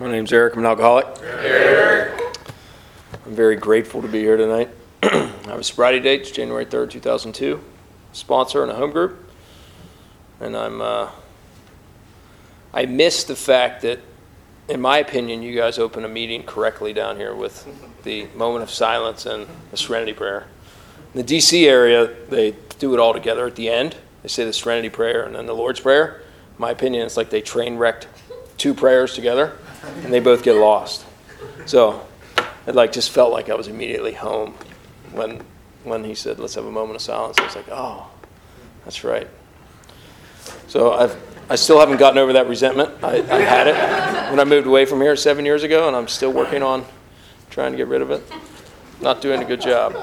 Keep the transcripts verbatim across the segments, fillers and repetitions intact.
My name's Eric. I'm an alcoholic. Eric. I'm very grateful to be here tonight. I have a sobriety date. It's January third, two thousand two. Sponsor in a home group. And I'm, uh, I miss the fact that, in my opinion, you guys open a meeting correctly down here with the moment of silence and the Serenity Prayer. In the D C area, they do it all together at the end. They say the Serenity Prayer and then the Lord's Prayer. In my opinion, it's like they train wrecked two prayers together, and they both get lost. So it like just felt like I was immediately home when when he said, let's have a moment of silence. I was like, oh, that's right. So I've I still haven't gotten over that resentment. I, I had it when I moved away from here seven years ago, and I'm still working on trying to get rid of it. Not doing a good job.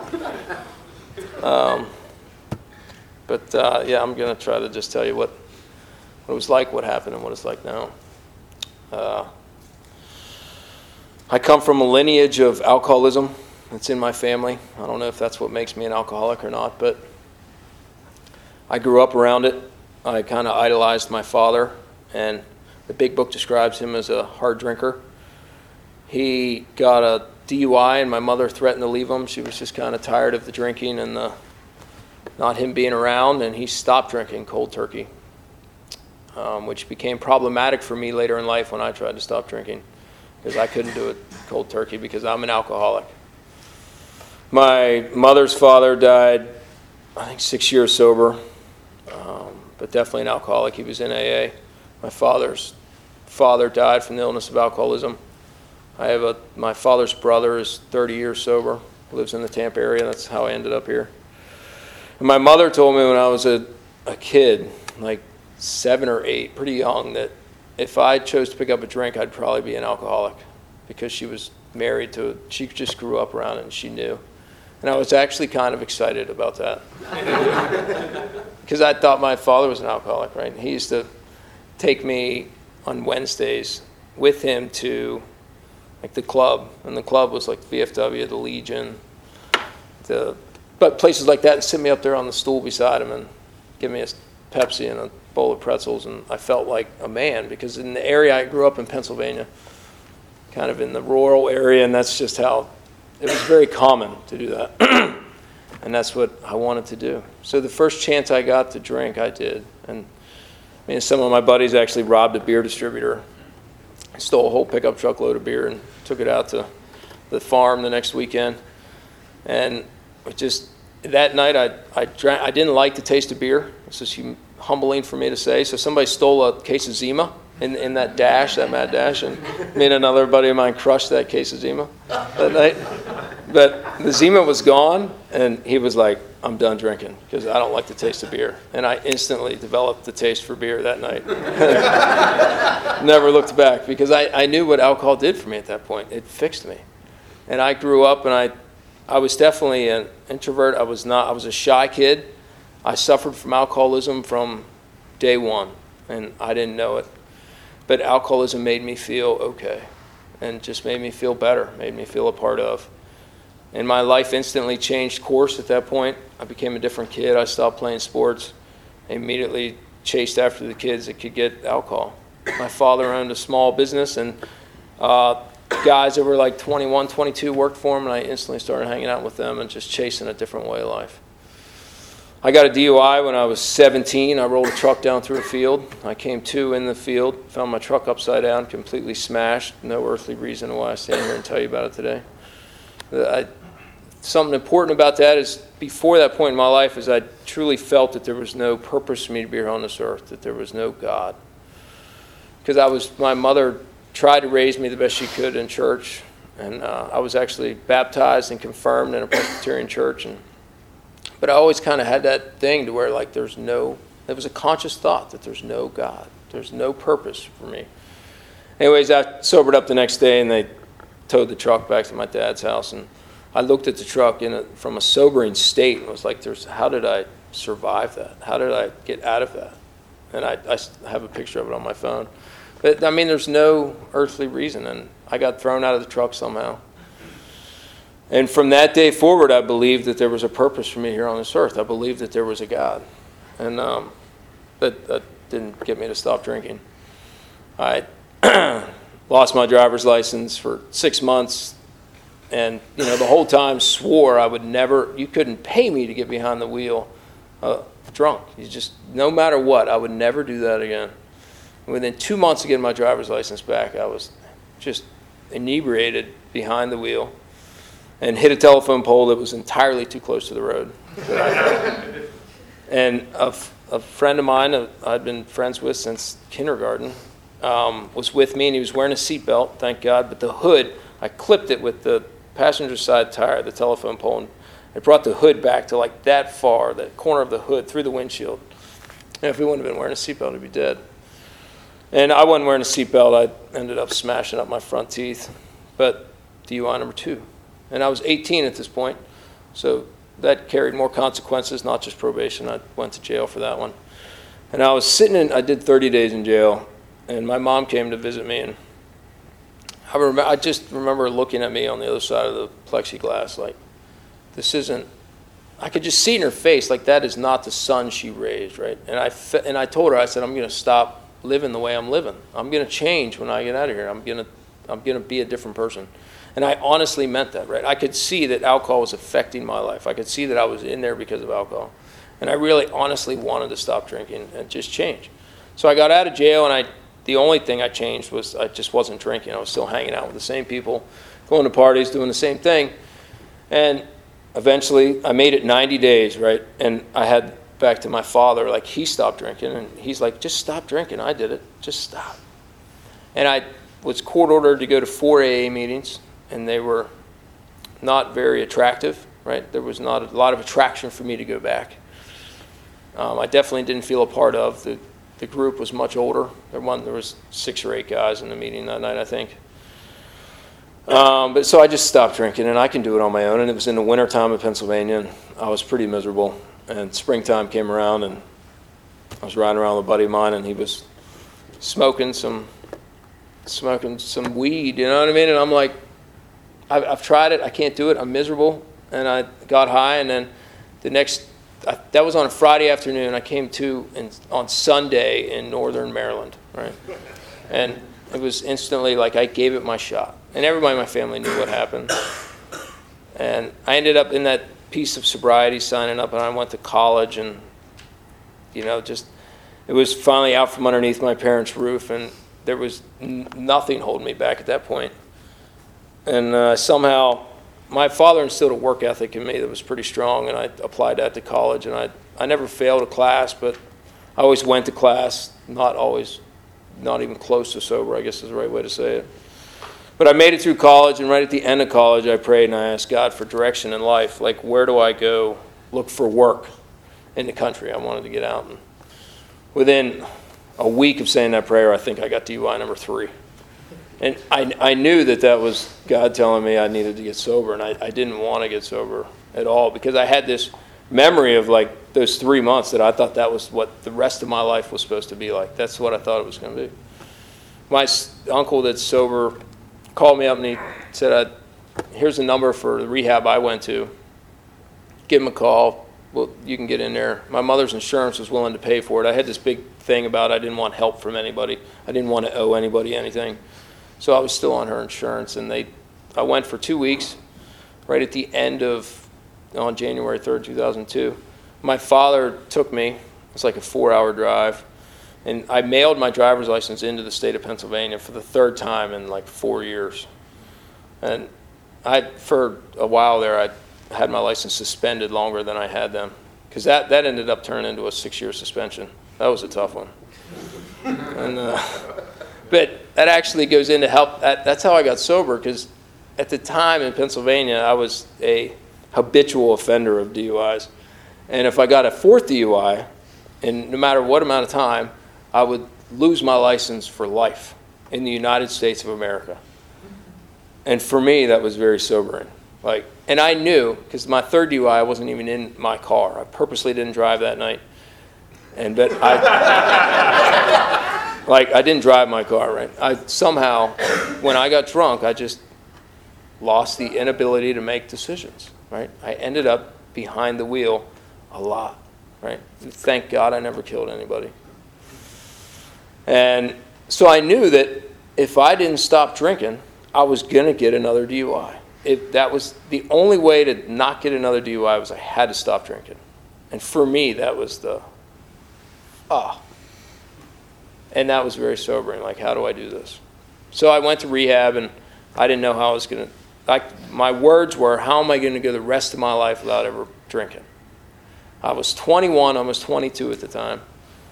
Um, but uh, yeah, I'm going to try to just tell you what, what it was like, what happened, and what it's like now. Uh, I come from a lineage of alcoholism that's in my family. I don't know if that's what makes me an alcoholic or not, but I grew up around it. I kind of idolized my father, and the big book describes him as a hard drinker. He got a D U I, and my mother threatened to leave him. She was just kind of tired of the drinking and the not him being around, and he stopped drinking cold turkey. Um, which became problematic for me later in life when I tried to stop drinking, because I couldn't do it cold turkey because I'm an alcoholic. My mother's father died, I think, six years sober, um, but definitely an alcoholic. He was in A A. My father's father died from the illness of alcoholism. I have a my father's brother is thirty years sober, lives in the Tampa area. That's how I ended up here. And my mother told me when I was a, a kid, like seven or eight, pretty young, that if I chose to pick up a drink, I'd probably be an alcoholic, because she was married to, she just grew up around it and she knew. And I was actually kind of excited about that, because I thought my father was an alcoholic, right? He used to take me on Wednesdays with him to like the club, and the club was like V F W, the Legion, the but places like that, and sit me up there on the stool beside him and give me a Pepsi and a bowl of pretzels, and I felt like a man, because in the area I grew up in Pennsylvania, kind of in the rural area, and that's just how it was very common to do that. And that's what I wanted to do. So the first chance I got to drink, I did. And I mean, some of my buddies actually robbed a beer distributor, stole a whole pickup truck load of beer and took it out to the farm the next weekend. And it just that night, I I, drank, I didn't like the taste of beer. This is hum, humbling for me to say. So somebody stole a case of Zima in, in that dash, that mad dash, and me and another buddy of mine crushed that case of Zima that night. But the Zima was gone, and he was like, I'm done drinking, because I don't like the taste of beer. And I instantly developed the taste for beer that night. Never looked back, because I, I knew what alcohol did for me at that point. It fixed me. And I grew up, and I I was definitely an introvert. I was not. I was a shy kid. I suffered from alcoholism from day one, and I didn't know it. But alcoholism made me feel okay, and just made me feel better, made me feel a part of. And my life instantly changed course at that point. I became a different kid. I stopped playing sports. I immediately chased after the kids that could get alcohol. My father owned a small business, and uh, guys that were like twenty-one, twenty-two worked for him, and I instantly started hanging out with them and just chasing a different way of life. I got a D U I when I was seventeen. I rolled a truck down through a field. I came to in the field, found my truck upside down, completely smashed. No earthly reason why I stand here and tell you about it today. I, something important about that is, before that point in my life, is I truly felt that there was no purpose for me to be here on this earth, that there was no God. Because I was, my mother tried to raise me the best she could in church, and uh, I was actually baptized and confirmed in a Presbyterian church, and but I always kind of had that thing to where, like, there's no, there was a conscious thought that there's no God, there's no purpose for me. Anyways, I sobered up the next day, and they towed the truck back to my dad's house, and I looked at the truck in a, from a sobering state, and was like, "There's how did I survive that? How did I get out of that?" And I, I have a picture of it on my phone. But, I mean, there's no earthly reason, and I got thrown out of the truck somehow. And from that day forward, I believed that there was a purpose for me here on this earth. I believed that there was a God. And um, that, that didn't get me to stop drinking. I lost my driver's license for six months. And, you know, the whole time swore I would never, you couldn't pay me to get behind the wheel uh, drunk. You just, no matter what, I would never do that again. Within two months of getting my driver's license back, I was just inebriated behind the wheel and hit a telephone pole that was entirely too close to the road. And a, a friend of mine uh, I'd been friends with since kindergarten um, was with me, and he was wearing a seatbelt, thank God, but the hood, I clipped it with the passenger side tire, the telephone pole, and it brought the hood back to like that far, the corner of the hood through the windshield. And if he wouldn't have been wearing a seatbelt, he'd be dead. And I wasn't wearing a seatbelt. I ended up smashing up my front teeth. But D U I number two. And I was eighteen at this point, so that carried more consequences, not just probation. I went to jail for that one. And I was sitting in, I did thirty days in jail, and my mom came to visit me, and I remember, I just remember looking at me on the other side of the plexiglass like, this isn't, I could just see in her face, like that is not the son she raised, right? And I, fe- and I told her, I said, I'm going to stop living the way I'm living. I'm going to change when I get out of here. I'm going to I'm going to be a different person. And I honestly meant that, right? I could see that alcohol was affecting my life. I could see that I was in there because of alcohol. And I really honestly wanted to stop drinking and just change. So I got out of jail, and I the only thing I changed was I just wasn't drinking. I was still hanging out with the same people, going to parties, doing the same thing. And eventually I made it ninety days, right? And I had back to my father, like he stopped drinking, and he's like, just stop drinking. I did it. Just stop. And I was court ordered to go to four A A meetings, and they were not very attractive, right? There was not a lot of attraction for me to go back. Um, I definitely didn't feel a part of. The, the group was much older. There, one, there was six or eight guys in the meeting that night, I think. Um, but so I just stopped drinking, and I can do it on my own. And it was in the wintertime in Pennsylvania, and I was pretty miserable. And springtime came around, and I was riding around with a buddy of mine, and he was smoking some smoking some weed, you know what I mean? And I'm like, I've, I've tried it. I can't do it. I'm miserable. And I got high, and then the next, I, that was on a Friday afternoon. I came to in, on Sunday in northern Maryland, right? And it was instantly like I gave it my shot. And everybody in my family knew what happened. And I ended up in that piece of sobriety, signing up, and I went to college, and, you know, just, it was finally out from underneath my parents' roof, and there was n- nothing holding me back at that point. And uh, somehow, my father instilled a work ethic in me that was pretty strong, and I applied that to college, and I I never failed a class, but I always went to class, not always, not even close to sober, I guess is the right way to say it. But I made it through college, and right at the end of college, I prayed and I asked God for direction in life. Like, where do I go look for work in the country? I wanted to get out. And within a week of saying that prayer, I think I got D U I number three. And I, I knew that that was God telling me I needed to get sober, and I, I didn't want to get sober at all because I had this memory of like those three months that I thought that was what the rest of my life was supposed to be like. That's what I thought it was going to be. My uncle that's sober called me up and he said, here's the number for the rehab I went to. Give him a call. Well, you can get in there. My mother's insurance was willing to pay for it. I had this big thing about I didn't want help from anybody. I didn't want to owe anybody anything. So I was still on her insurance, and they, I went for two weeks, right at the end of, on January third, two thousand two. My father took me. It's like a four-hour drive, and I mailed my driver's license into the state of Pennsylvania for the third time in like four years. And I, for a while there, I had my license suspended longer than I had them, because that, that ended up turning into a six-year suspension. That was a tough one. And uh, but that actually goes into help. That, that's how I got sober, because at the time in Pennsylvania, I was a habitual offender of D U Is. And if I got a fourth D U I, and no matter what amount of time, I would lose my license for life in the United States of America. And for me, that was very sobering. Like, and I knew, because my third D U I, I wasn't even in my car. I purposely didn't drive that night. And but I, like, I didn't drive my car, right? I somehow, when I got drunk, I just lost the inability to make decisions, right? I ended up behind the wheel a lot, right? Thank God I never killed anybody. And so I knew that if I didn't stop drinking, I was going to get another D U I. If that was the only way to not get another D U I was I had to stop drinking. And for me, that was the, ah. And that was very sobering. Like, how do I do this? So I went to rehab, and I didn't know how I was going to, like, my words were, how am I going to go the rest of my life without ever drinking? I was twenty-one, almost twenty-two at the time.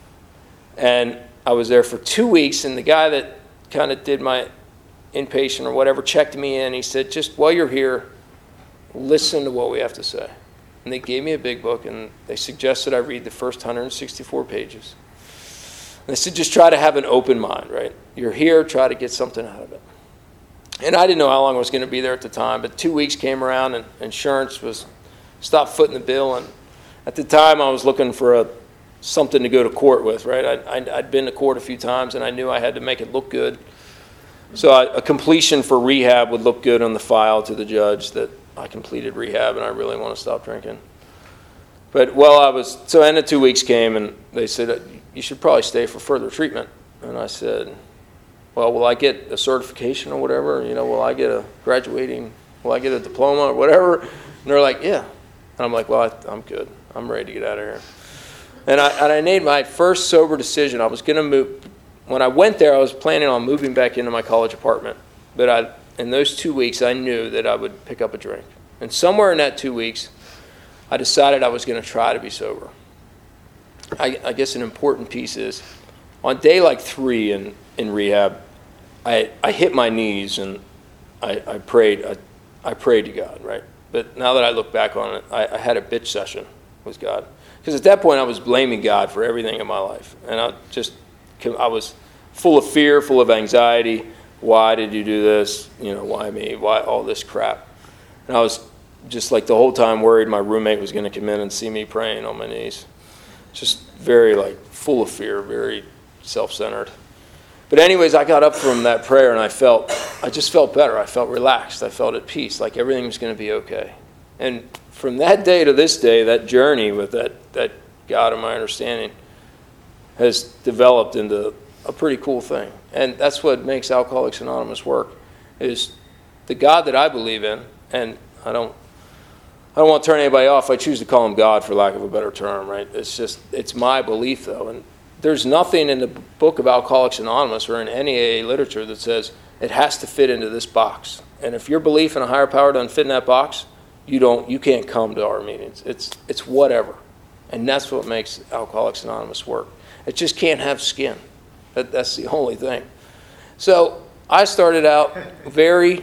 And I was there for two weeks, and the guy that kind of did my inpatient or whatever checked me in. He said, just while you're here, listen to what we have to say. And they gave me a big book, and they suggested I read the first one hundred sixty-four pages. And they said, just try to have an open mind, right? You're here, try to get something out of it. And I didn't know how long I was going to be there at the time, but two weeks came around, and insurance was stopped footing the bill. And at the time, I was looking for a something to go to court with, right? I, I, I'd been to court a few times, and I knew I had to make it look good. So I, a completion for rehab would look good on the file to the judge that I completed rehab and I really want to stop drinking. But well, I was, so end of two weeks came and they said, you should probably stay for further treatment. And I said, well, will I get a certification or whatever? You know, will I get a graduating, will I get a diploma or whatever? And they're like, yeah. And I'm like, well, I, I'm good. I'm ready to get out of here. And I, and I made my first sober decision. I was going to move. When I went there, I was planning on moving back into my college apartment. But I, in those two weeks, I knew that I would pick up a drink. And somewhere in that two weeks, I decided I was going to try to be sober. I, I guess an important piece is, on day like three in, in rehab, I, I hit my knees and I, I prayed. I, I prayed to God, right? But now that I look back on it, I, I had a bitch session with God. Because at that point, I was blaming God for everything in my life. And I just, I was full of fear, full of anxiety. Why did you do this? You know, why me? Why all this crap? And I was just like the whole time worried my roommate was going to come in and see me praying on my knees. Just very like full of fear, very self-centered. But anyways, I got up from that prayer and I felt, I just felt better. I felt relaxed. I felt at peace, like everything was going to be okay. And from that day to this day, that journey with that, that God of my understanding has developed into a pretty cool thing. And that's what makes Alcoholics Anonymous work, is the God that I believe in, and I don't I don't want to turn anybody off. I choose to call him God for lack of a better term, right? It's just, it's my belief, though. And there's nothing in the book of Alcoholics Anonymous or in any A A literature that says it has to fit into this box. And if your belief in a higher power doesn't fit in that box, you don't, you can't come to our meetings. It's, it's whatever. And that's what makes Alcoholics Anonymous work. It just can't have skin. That, that's the only thing. So I started out very,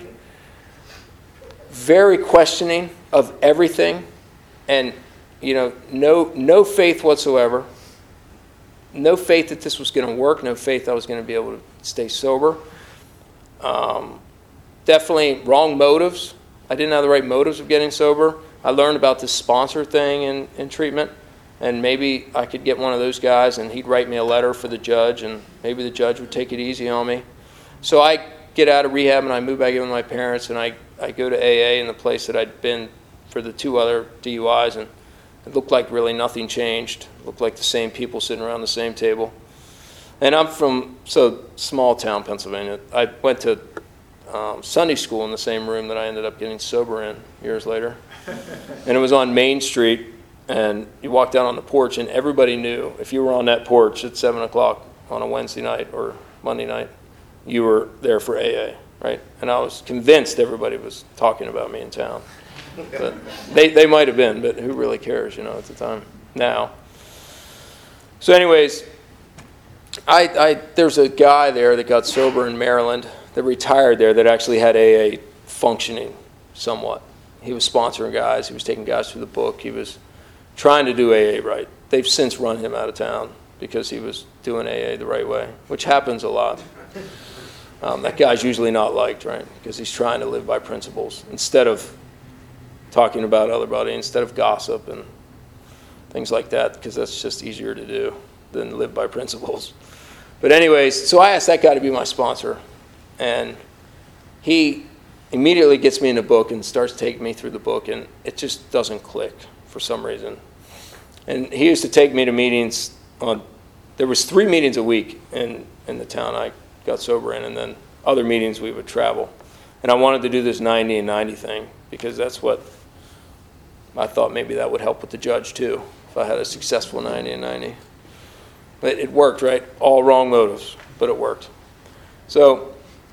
very questioning of everything, and you know, no, no faith whatsoever. No faith that this was going to work. No faith I was going to be able to stay sober. Um, definitely wrong motives. I didn't have the right motives of getting sober. I learned about this sponsor thing in, in treatment. And maybe I could get one of those guys and he'd write me a letter for the judge and maybe the judge would take it easy on me. So I get out of rehab and I move back in with my parents and I, I go to A A in the place that I'd been for the two other D U Is, and it looked like really nothing changed. It looked like the same people sitting around the same table. And I'm from so small town Pennsylvania. I went to um, Sunday school in the same room that I ended up getting sober in years later. And it was on Main Street. And you walked down on the porch, and everybody knew if you were on that porch at seven o'clock on a Wednesday night or Monday night, you were there for A A, right? And I was convinced everybody was talking about me in town. But they, they might have been, but who really cares, you know, at the time, now. So anyways, I, I there's a guy there that got sober in Maryland that retired there that actually had A A functioning somewhat. He was sponsoring guys. He was taking guys through the book. He was trying to do A A right. They've since run him out of town because he was doing A A the right way, which happens a lot. Um, that guy's usually not liked, right? Because he's trying to live by principles instead of talking about everybody, instead of gossip and things like that, because that's just easier to do than live by principles. But anyways, so I asked that guy to be my sponsor, and he immediately gets me in the book and starts taking me through the book, and it just doesn't click for some reason. And he used to take me to meetings on, there was three meetings a week in, in the town I got sober in, and then other meetings we would travel. And I wanted to do this ninety and ninety thing because that's what I thought maybe that would help with the judge too, if I had a successful ninety and ninety. But it worked, right? All wrong motives, but it worked. So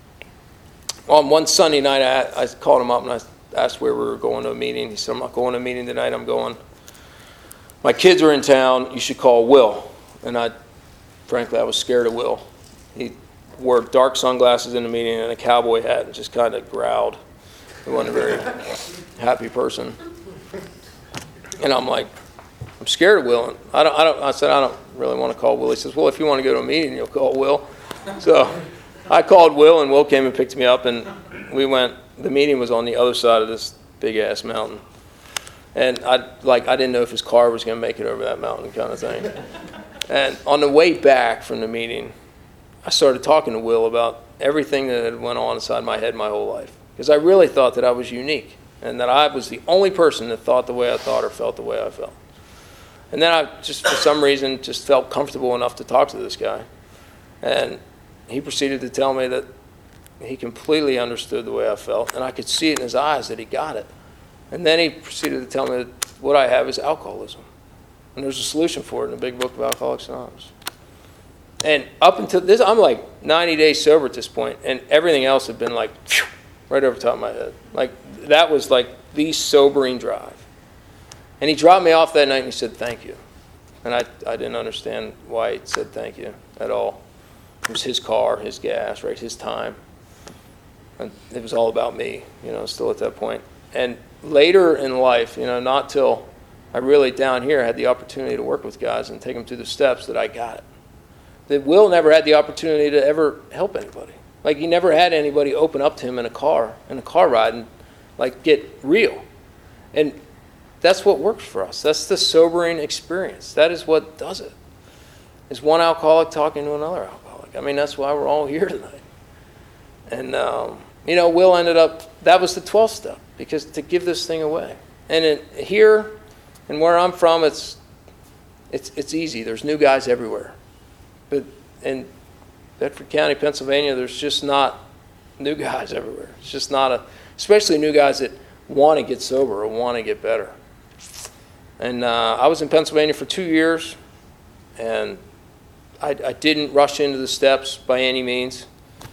on one Sunday night, I, I called him up and I asked where we were going to a meeting. He said, I'm not going to a meeting tonight, I'm going. My kids are in town, you should call Will. And I, frankly, I was scared of Will. He wore dark sunglasses in the meeting and a cowboy hat and just kind of growled. He wasn't a very happy person. And I'm like, I'm scared of Will. And I don't, I don't, I said, I don't really want to call Will. He says, well, if you want to go to a meeting, you'll call Will. So I called Will, and Will came and picked me up, and we went. The meeting was on the other side of this big-ass mountain. And I like I didn't know if his car was going to make it over that mountain kind of thing. And on the way back from the meeting, I started talking to Will about everything that had went on inside my head my whole life. Because I really thought that I was unique and that I was the only person that thought the way I thought or felt the way I felt. And then I just, for some reason, just felt comfortable enough to talk to this guy. And he proceeded to tell me that he completely understood the way I felt, and I could see it in his eyes that he got it. And then he proceeded to tell me that what I have is alcoholism. And there's a solution for it in the big book of Alcoholics Anonymous. And up until this, I'm like ninety days sober at this point, and everything else had been like phew, right over the top of my head. Like that was like the sobering drive. And he dropped me off that night and he said, thank you. And I, I didn't understand why he said thank you at all. It was his car, his gas, right, his time. And it was all about me, you know, still at that point. And later in life, you know, not till I really down here had the opportunity to work with guys and take them through the steps that I got it. That Will never had the opportunity to ever help anybody. Like he never had anybody open up to him in a car, in a car ride and like get real. And that's what works for us. That's the sobering experience. That is what does it. Is one alcoholic talking to another alcoholic. I mean, that's why we're all here tonight. And, um, you know, Will ended up, that was the twelfth step, because to give this thing away. And in, here, and where I'm from, it's, it's, it's easy. There's new guys everywhere. But in Bedford County, Pennsylvania, there's just not new guys everywhere. It's just not a, especially new guys that want to get sober or want to get better. And uh, I was in Pennsylvania for two years, and I, I didn't rush into the steps by any means.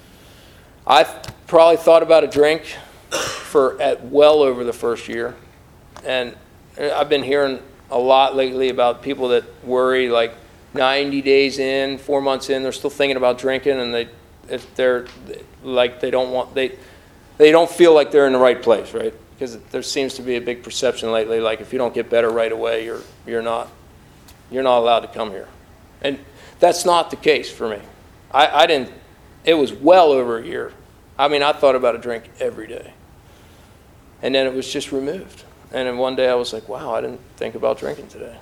I probably thought about a drink for at well over the first year. And I've been hearing a lot lately about people that worry like ninety days in, four months in, they're still thinking about drinking, and they if they're like they don't want they they don't feel like they're in the right place, right? Because there seems to be a big perception lately like if you don't get better right away, you're you're not you're not allowed to come here. And that's not the case for me. I, I didn't It was well over a year. I mean, I thought about a drink every day. And then it was just removed. And then one day I was like, wow, I didn't think about drinking today.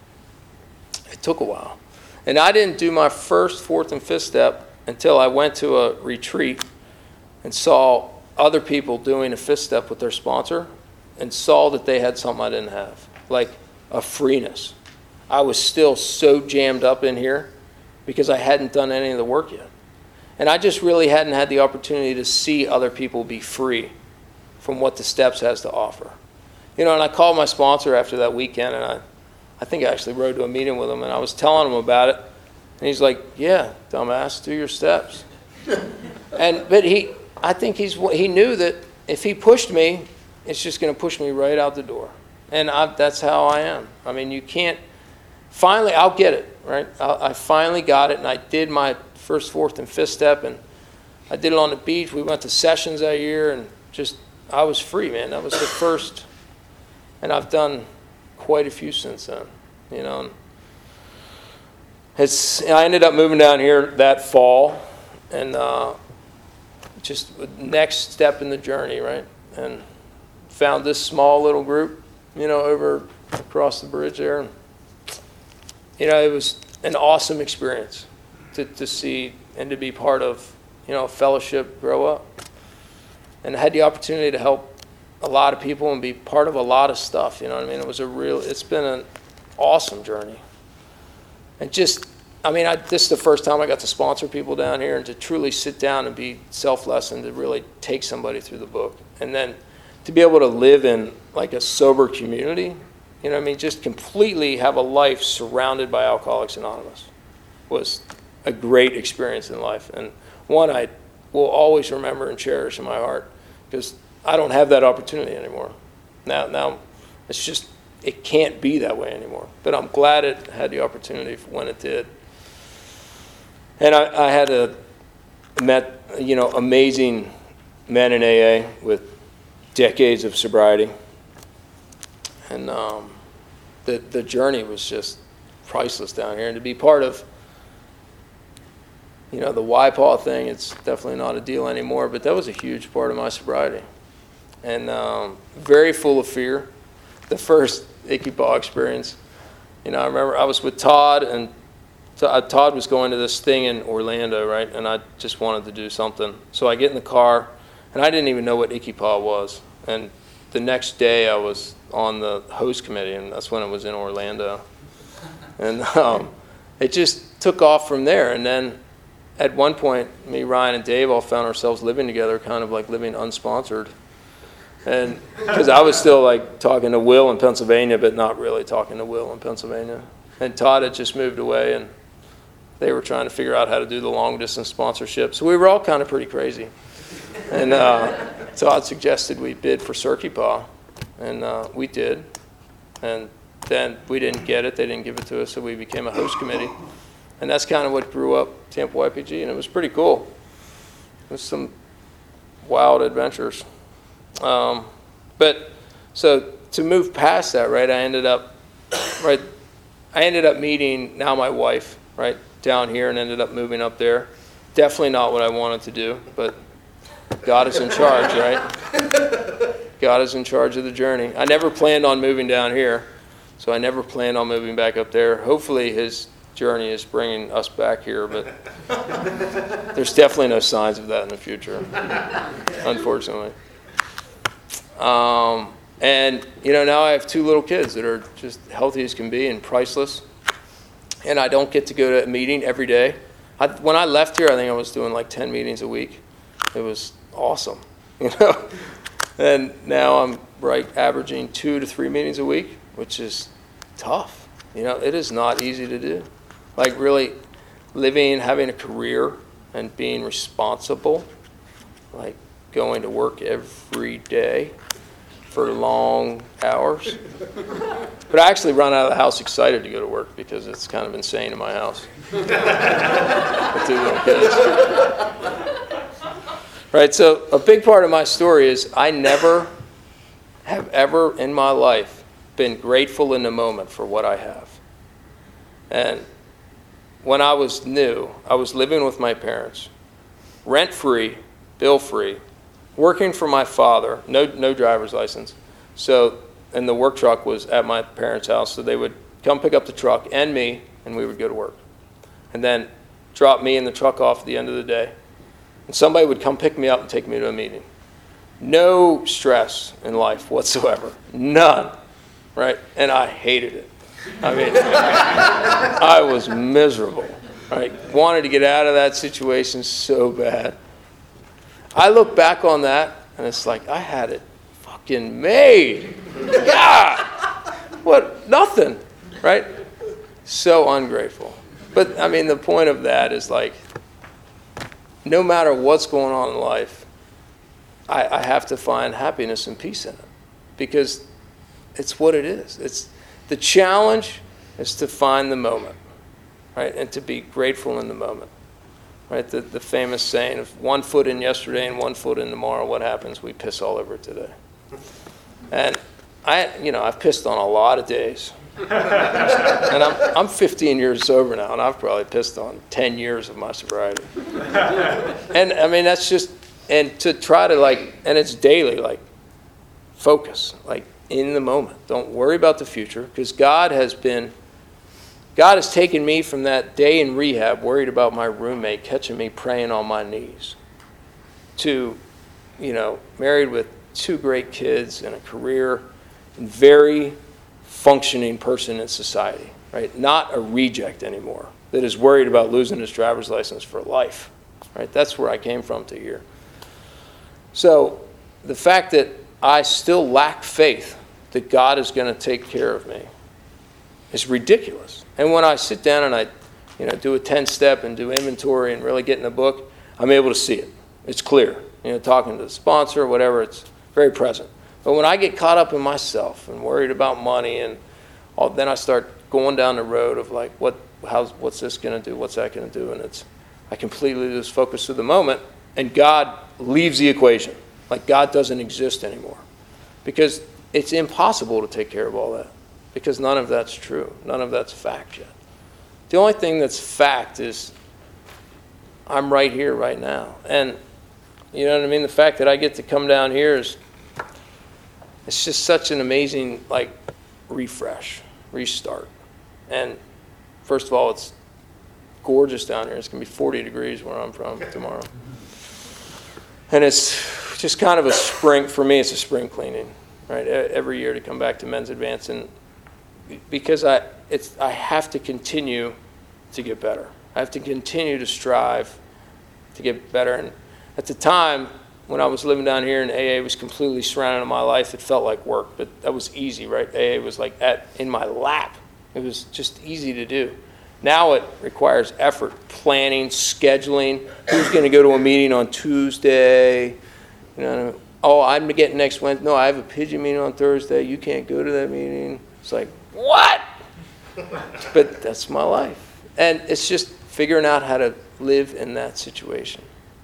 It took a while. And I didn't do my first, fourth, and fifth step until I went to a retreat and saw other people doing a fifth step with their sponsor and saw that they had something I didn't have, like a freeness. I was still so jammed up in here because I hadn't done any of the work yet. And I just really hadn't had the opportunity to see other people be free from what the steps has to offer. You know, and I called my sponsor after that weekend, and I, I think I actually rode to a meeting with him, and I was telling him about it. And he's like, yeah, dumbass, do your steps. and But he, I think he's he knew that if he pushed me, it's just going to push me right out the door. And I, that's how I am. I mean, you can't, finally, I'll get it, right? I, I finally got it, and I did my first, fourth, and fifth step, and I did it on the beach. We went to sessions that year, and just, I was free, man. That was the first, and I've done quite a few since then, you know. And it's, I ended up moving down here that fall, and uh, just next step in the journey, right? And found this small little group, you know, over across the bridge there. And, you know, it was an awesome experience to, to see and to be part of, you know, a fellowship grow up. And I had the opportunity to help a lot of people and be part of a lot of stuff, you know what I mean? It was a real, it's been an awesome journey. And just, I mean, I, this is the first time I got to sponsor people down here and to truly sit down and be selfless and to really take somebody through the book. And then to be able to live in like a sober community, you know what I mean, just completely have a life surrounded by Alcoholics Anonymous was a great experience in life. And one I will always remember and cherish in my heart because I don't have that opportunity anymore. Now, now it's just, it can't be that way anymore. But I'm glad it had the opportunity when it did. And I, I had a, met, you know, amazing men in A A with decades of sobriety. And um, the, the journey was just priceless down here. And to be part of, you know, the Y P A W thing, it's definitely not a deal anymore, but that was a huge part of my sobriety. And um, very full of fear. The first Icky Paw experience, you know, I remember I was with Todd, and Todd was going to this thing in Orlando, right? And I just wanted to do something. So I get in the car, and I didn't even know what Icky Paw was. And the next day I was on the host committee, and that's when it was in Orlando. And um, it just took off from there. And then at one point, me, Ryan, and Dave all found ourselves living together, kind of like living unsponsored. And because I was still like talking to Will in Pennsylvania, but not really talking to Will in Pennsylvania. And Todd had just moved away, and they were trying to figure out how to do the long distance sponsorship. So we were all kind of pretty crazy. And uh, Todd suggested we bid for Circuit Paw, and uh, we did. And then we didn't get it. They didn't give it to us, so we became a host committee. And that's kind of what grew up Tampa Y P G, and it was pretty cool. It was some wild adventures. Um, but so to move past that, right, I ended up, right, I ended up meeting now my wife, right, down here, and ended up moving up there. Definitely not what I wanted to do, but God is in charge, right? God is in charge of the journey. I never planned on moving down here, so I never planned on moving back up there. Hopefully his journey is bringing us back here, but there's definitely no signs of that in the future, unfortunately. Um, and, you know, now I have two little kids that are just healthy as can be and priceless. And I don't get to go to a meeting every day. I, when I left here, I think I was doing like ten meetings a week. It was awesome, you know. And now I'm right averaging two to three meetings a week, which is tough. You know, it is not easy to do. Like really living, having a career and being responsible, like going to work every day for long hours. But I actually run out of the house excited to go to work because it's kind of insane in my house. With two little kids. Right, so a big part of my story is I never have ever in my life been grateful in the moment for what I have. And when I was new, I was living with my parents, rent-free, bill-free, working for my father, no no driver's license. So, and the work truck was at my parents' house, so they would come pick up the truck and me, and we would go to work. And then drop me in the truck off at the end of the day. And somebody would come pick me up and take me to a meeting. No stress in life whatsoever. None. Right? And I hated it. I mean, I was miserable. Right? Wanted to get out of that situation so bad. I look back on that, and it's like, I had it fucking made. God! What? Nothing. Right? So ungrateful. But, I mean, the point of that is like, no matter what's going on in life, I, I have to find happiness and peace in it. Because it's what it is. It's the challenge is to find the moment, right? And to be grateful in the moment. Right, the, the famous saying of one foot in yesterday and one foot in tomorrow, what happens? We piss all over it today. And I, you know, I've pissed on a lot of days. And I'm I'm fifteen years sober now, and I've probably pissed on ten years of my sobriety. And I mean, that's just, and to try to like, and it's daily, like, focus, like in the moment. Don't worry about the future, because God has been, God has taken me from that day in rehab, worried about my roommate catching me praying on my knees, to, you know, married with two great kids and a career, and very functioning person in society, right? Not a reject anymore, that is worried about losing his driver's license for life, right? That's where I came from to here. So the fact that I still lack faith that God is going to take care of me is ridiculous. And when I sit down and I, you know, do a ten-step and do inventory and really get in the book, I'm able to see it. It's clear. You know, talking to the sponsor or whatever, it's very present. But when I get caught up in myself and worried about money, and all, then I start going down the road of like, what, how's, what's this going to do? What's that going to do? And it's, I completely lose focus of the moment, and God leaves the equation. Like God doesn't exist anymore, because it's impossible to take care of all that, because none of that's true. None of that's fact yet. The only thing that's fact is I'm right here, right now. And you know what I mean? The fact that I get to come down here is, it's just such an amazing, like, refresh, restart. And first of all, it's gorgeous down here. It's going to be forty degrees where I'm from tomorrow. And it's just kind of a spring, for me, it's a spring cleaning, right? Every year to come back to Men's Advance. And because I, it's, I have to continue to get better. I have to continue to strive to get better. And at the time, when I was living down here and A A was completely surrounded in my life, it felt like work, but that was easy, right? A A was like at in my lap. It was just easy to do. Now it requires effort, planning, scheduling. Who's going to go to a meeting on Tuesday? You know, oh, I'm getting next Wednesday. No, I have a pigeon meeting on Thursday. You can't go to that meeting. It's like, what? But that's my life. And it's just figuring out how to live in that situation.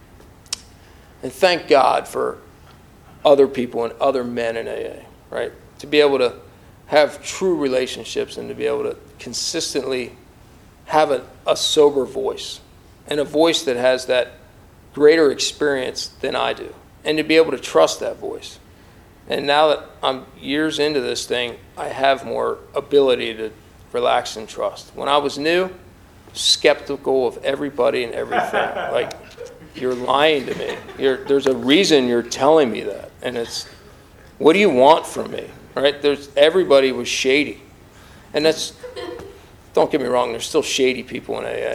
And thank God for other people and other men in A A, right? To be able to have true relationships and to be able to consistently have a, a sober voice, and a voice that has that greater experience than I do, and to be able to trust that voice. And now that I'm years into this thing, I have more ability to relax and trust. When I was new, skeptical of everybody and everything. Like, you're lying to me. You're, there's a reason you're telling me that. And it's, what do you want from me? Right? There's, everybody was shady. And that's, don't get me wrong, there's still shady people in A A.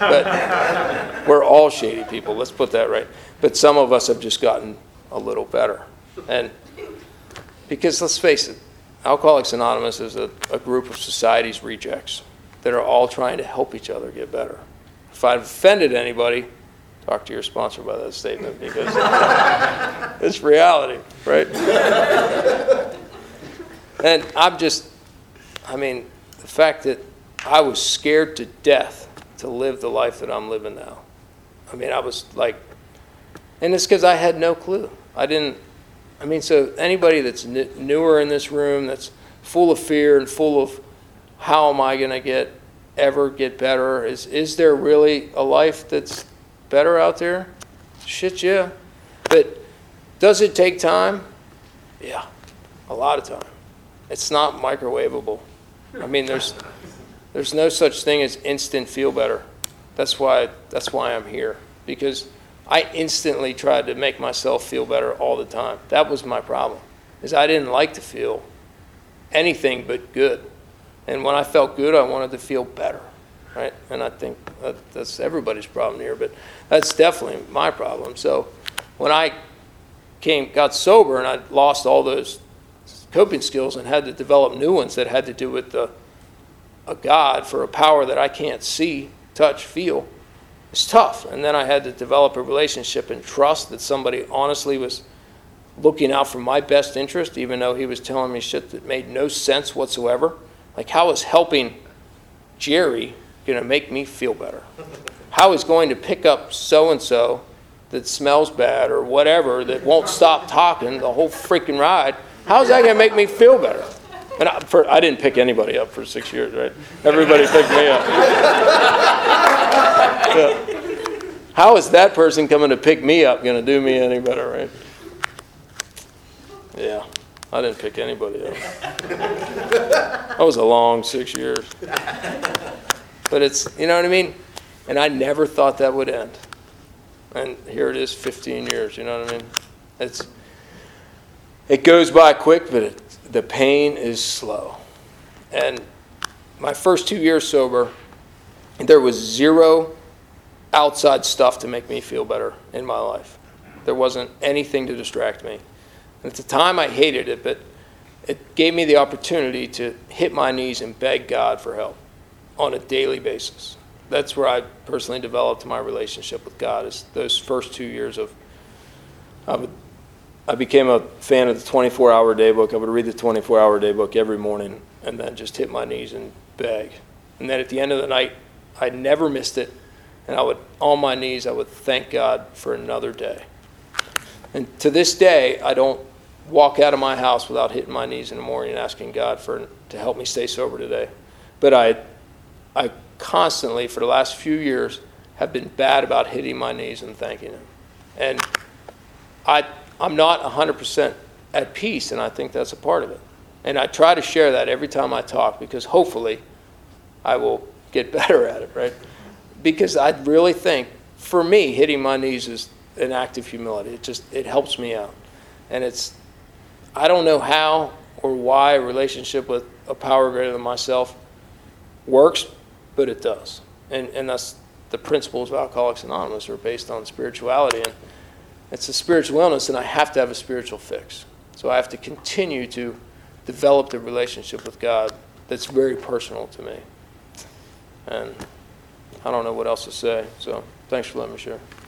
But we're all shady people, let's put that right. But some of us have just gotten a little better. And because let's face it, Alcoholics Anonymous is a, a group of society's rejects that are all trying to help each other get better. If I've offended anybody, talk to your sponsor about that statement, because it's reality, right? And I'm just, I mean, the fact that I was scared to death to live the life that I'm living now. I mean, I was like, and it's because I had no clue. I didn't, I mean, so anybody that's n- newer in this room, that's full of fear and full of how am I going to get, ever get better? Is, is there really a life that's better out there? Shit, yeah. But does it take time? Yeah, a lot of time. It's not microwavable. I mean, there's there's no such thing as instant feel better. That's why that's why I'm here, because I instantly tried to make myself feel better all the time. That was my problem, is I didn't like to feel anything but good. And when I felt good, I wanted to feel better, right? And I think that, that's everybody's problem here, but that's definitely my problem. So when I came, got sober and I lost all those coping skills and had to develop new ones that had to do with the, a God for a power that I can't see, touch, feel, it's tough. And then I had to develop a relationship and trust that somebody honestly was looking out for my best interest, even though he was telling me shit that made no sense whatsoever. Like, how is helping Jerry going to make me feel better? How is going to pick up so-and-so that smells bad or whatever that won't stop talking the whole freaking ride? How is that going to make me feel better? And I, for, I didn't pick anybody up for six years, right? Everybody picked me up. So, how is that person coming to pick me up going to do me any better, right? Yeah, I didn't pick anybody up. That was a long six years. But it's, you know what I mean? And I never thought that would end. And here it is, fifteen years, you know what I mean? It's, it goes by quick, but it, the pain is slow. And my first two years sober, there was zero outside stuff to make me feel better in my life. There wasn't anything to distract me. And at the time, I hated it, but it gave me the opportunity to hit my knees and beg God for help on a daily basis. That's where I personally developed my relationship with God, is those first two years of, I, would, I became a fan of the twenty-four hour day book. I would read the twenty-four hour day book every morning and then just hit my knees and beg. And then at the end of the night, I never missed it. And I would, on my knees, I would thank God for another day. And to this day, I don't walk out of my house without hitting my knees in the morning and asking God for to help me stay sober today. But I, I constantly, for the last few years, have been bad about hitting my knees and thanking Him. And I, I'm not one hundred percent at peace, and I think that's a part of it. And I try to share that every time I talk, because hopefully I will get better at it, right? Because I really think, for me, hitting my knees is an act of humility. It just, it helps me out. And it's, I don't know how or why a relationship with a power greater than myself works, but it does. And and that's the principles of Alcoholics Anonymous are based on spirituality. And it's a spiritual illness, and I have to have a spiritual fix. So I have to continue to develop the relationship with God that's very personal to me. And I don't know what else to say, so thanks for letting me share.